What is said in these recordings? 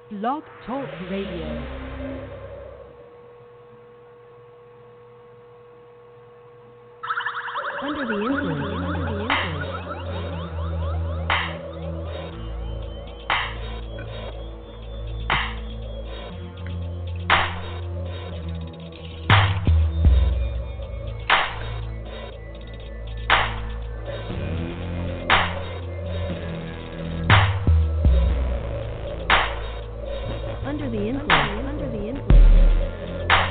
Blog Talk Radio. Under the influence. Under the influence. Under the influence. Under the influence.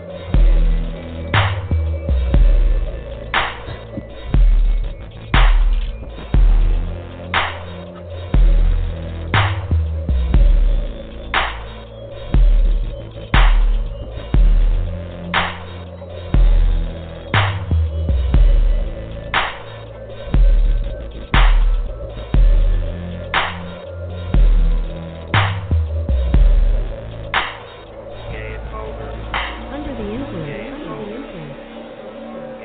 Under the influence. Under the influence.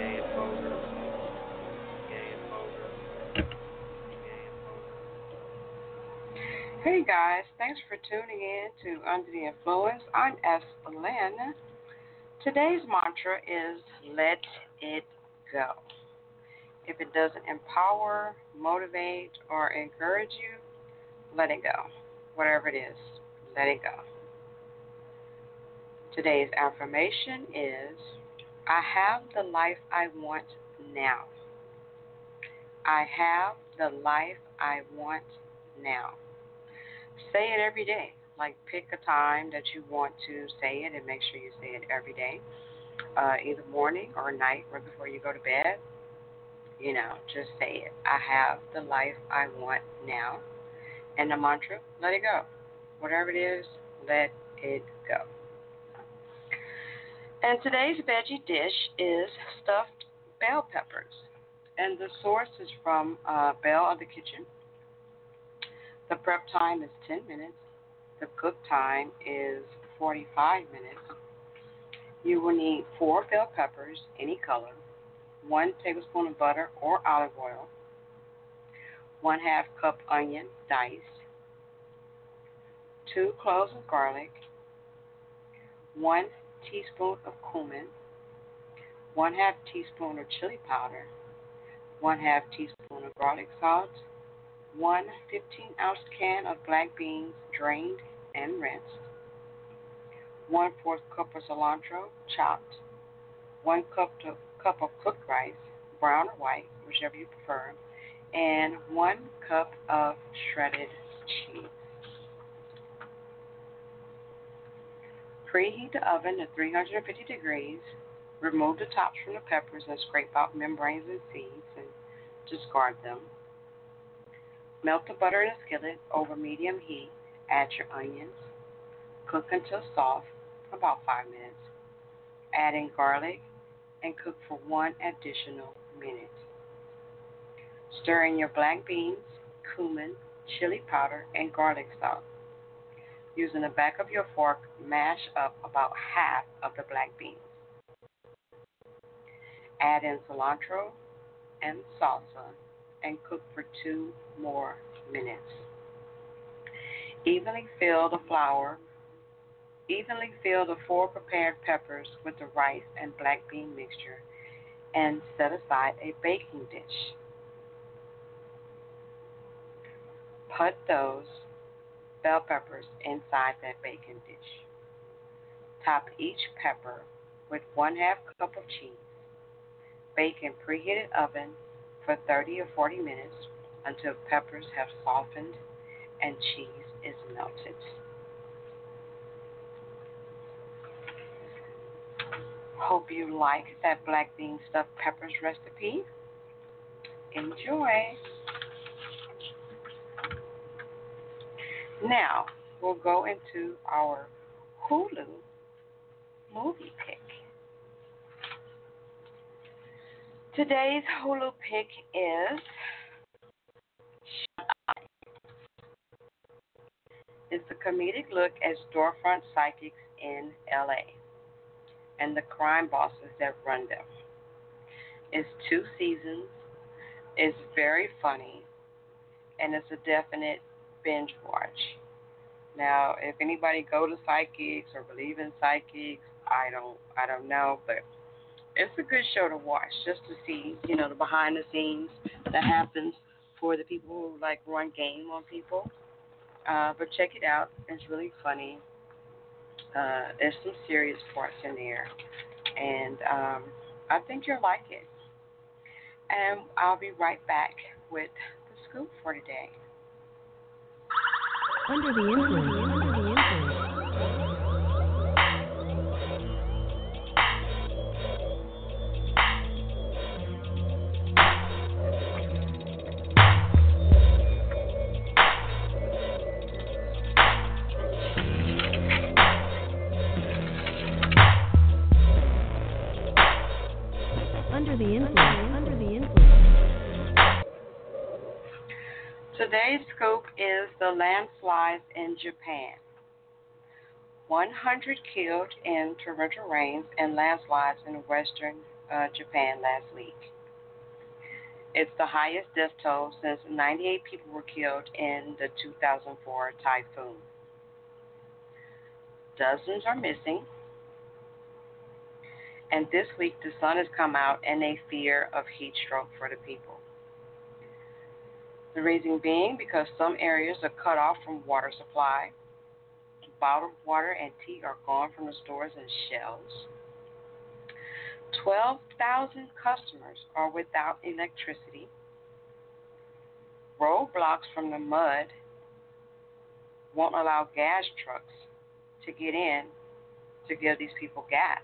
Hey guys, thanks for tuning in to Under the Influence. I'm S. Lynn. Today's mantra is let it go. If it doesn't empower, motivate, or encourage you, let it go. Whatever it is, let it go. Today's affirmation is I have the life I want now. I have the life I want now. Say it every day. Like pick a time that you want to say it and make sure you say it every day, either morning or night or before you go to bed. Just say it. I have the life I want now. And the mantra, let it go. Whatever it is, let it go. And today's veggie dish is stuffed bell peppers. And the source is from Belle of the Kitchen. The prep time is 10 minutes. The cook time is 45 minutes. You will need 4 bell peppers, any color, 1 tablespoon of butter or olive oil, 1/2 cup onion diced, 2 cloves of garlic, 1 teaspoon of cumin, 1/2 teaspoon of chili powder, 1/2 teaspoon of garlic salt, 1 15-ounce can of black beans drained and rinsed, 1/4 cup of cilantro chopped, 1 cup of cooked rice, brown or white, whichever you prefer, and 1 cup of shredded cheese. Preheat the oven to 350 degrees. Remove the tops from the peppers and scrape out membranes and seeds and discard them. Melt the butter in a skillet over medium heat. Add your onions. Cook until soft, about 5 minutes. Add in garlic and cook for 1 additional minute. Stir in your black beans, cumin, chili powder, and garlic salt. Using the back of your fork, mash up about half of the black beans. Add in cilantro and salsa and cook for 2 more minutes. Evenly fill the 4 prepared peppers with the rice and black bean mixture and set aside a baking dish. Put those bell peppers inside that baking dish. Top each pepper with 1/2 cup of cheese. Bake in preheated oven for 30 or 40 minutes until peppers have softened and cheese is melted. Hope you like that black bean stuffed peppers recipe. Enjoy. Now, we'll go into our Hulu movie pick. Today's Hulu pick is It's a comedic look at storefront psychics in LA and the crime bosses that run them. It's 2 seasons. It's very funny, and it's a definite binge watch. Now, if anybody go to psychics or believe in psychics, I don't know, but it's a good show to watch just to see, the behind the scenes that happens for the people who like run game on people. But check it out. It's really funny. There's some serious parts in there, and I think you'll like it. And I'll be right back with the scoop for today. Under the influence. Under the influence. Under the influence. Under the influence. Today's scoop is the landslides in Japan. 100 killed in torrential rains and landslides in western Japan last week. It's the highest death toll since 98 people were killed in the 2004 typhoon. Dozens are missing, and this week the sun has come out and they fear of heat stroke for the people. The reason being because some areas are cut off from water supply. Bottled water and tea are gone from the stores and shelves. 12,000 customers are without electricity. Roadblocks from the mud won't allow gas trucks to get in to give these people gas.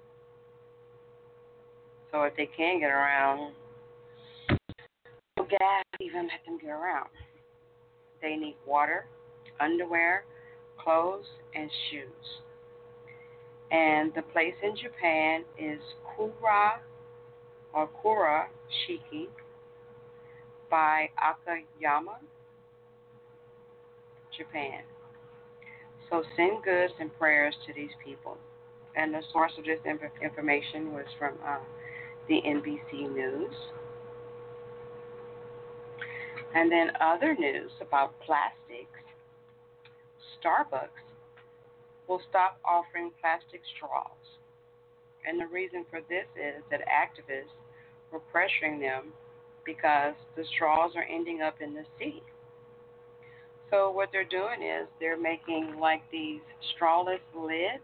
So if they can get around, no gas even let them get around. They need water, underwear, clothes, and shoes. And the place in Japan is Kura Shiki by Akayama, Japan. So send goods and prayers to these people. And the source of this information was from the NBC News. And then other news about plastics. Starbucks will stop offering plastic straws. And the reason for this is that activists were pressuring them because the straws are ending up in the sea. So what they're doing is they're making like these strawless lids.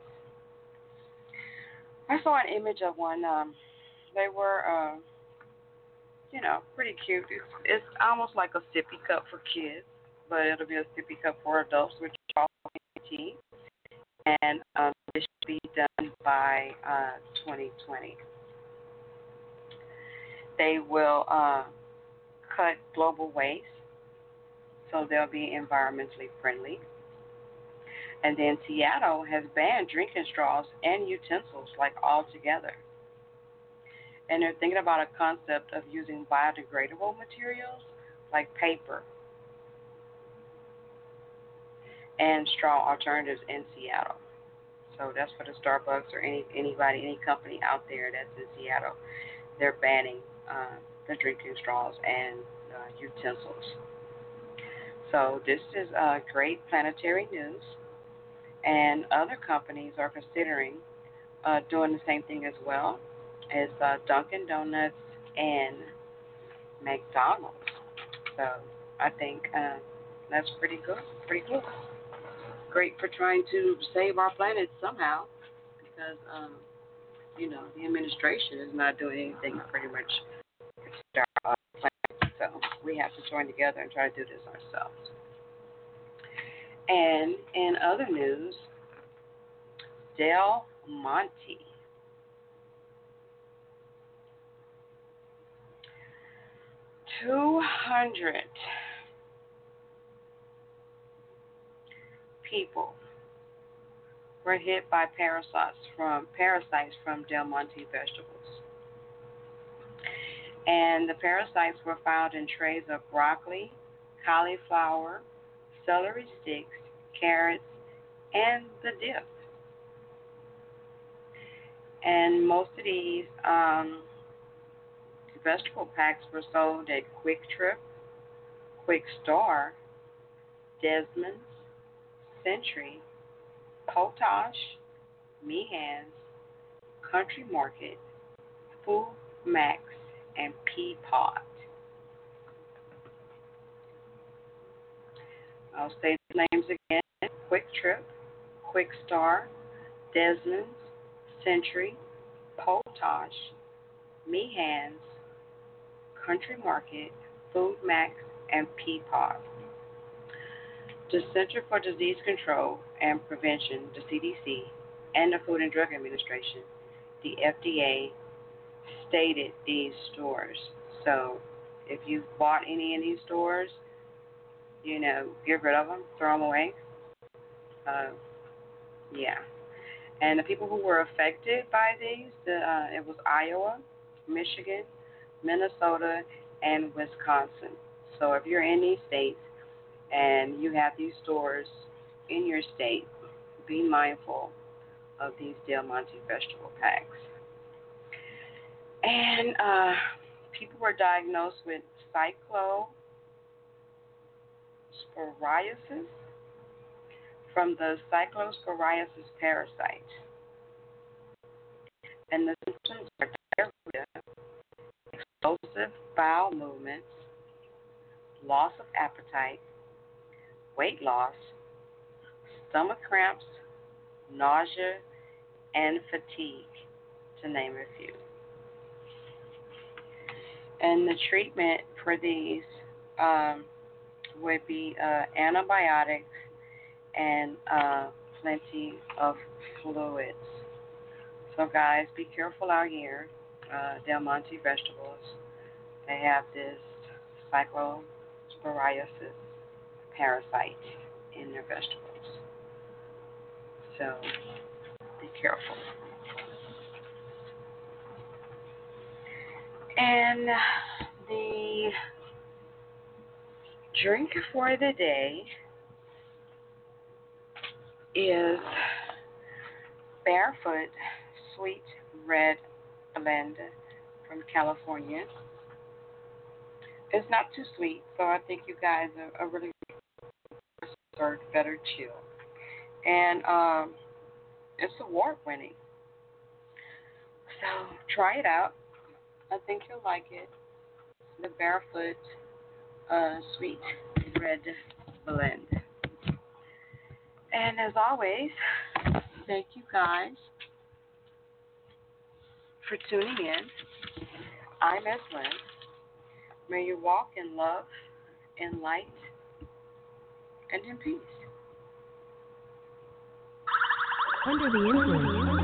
I saw an image of one. They were, pretty cute. It's almost like a sippy cup for kids, but it'll be a sippy cup for adults, which is all tea. And it should be done by 2020. They will cut global waste, so they'll be environmentally friendly. And then Seattle has banned drinking straws and utensils like altogether. And they're thinking about a concept of using biodegradable materials like paper and straw alternatives in Seattle. So that's for the Starbucks or any company out there that's in Seattle. They're banning the drinking straws and utensils. So this is great planetary news, and other companies are considering doing the same thing as well as Dunkin' Donuts and McDonald's. So I think that's pretty good. Pretty cool. Great for trying to save our planet somehow, because the administration is not doing anything pretty much to start our planet. So we have to join together and try to do this ourselves. And in other news, Del Monte. $200 people were hit by parasites from Del Monte vegetables. And the parasites were found in trays of broccoli, cauliflower, celery sticks, carrots, and the dip. And most of these vegetable packs were sold at Quick Trip, Quick Star, Desmond's, Century, Potash, Meehan's, Country Market, Food Max, and Peapod. I'll say the names again: Quick Trip, Quick Star, Desmond's, Century, Potash, Meehan's, Country Market, Food Max, and Peapod. The Center for Disease Control and Prevention, the CDC, and the Food and Drug Administration, the FDA, stated these stores. So if you've bought any in these stores, get rid of them, throw them away. Yeah. And the people who were affected by these, it was Iowa, Michigan, Minnesota, and Wisconsin. So if you're in these states and you have these stores in your state, be mindful of these Del Monte vegetable packs. And people were diagnosed with cyclosporiasis from the cyclosporiasis parasite. And the symptoms are diarrhea, explosive bowel movements, loss of appetite, weight loss, stomach cramps, nausea, and fatigue, to name a few. And the treatment for these would be antibiotics and plenty of fluids. So guys, be careful out here. Del Monte vegetables, they have this cyclosporiasis parasite in their vegetables. So be careful. And the drink for the day is Barefoot Sweet Red Blend from California. It's not too sweet, so I think you guys are really better chill. And it's award-winning. So try it out. I think you'll like it. The Barefoot Sweet Red Blend. And as always, thank you guys for tuning in. I'm Eslyn. May you walk in love, in light, and in peace. Under the influence.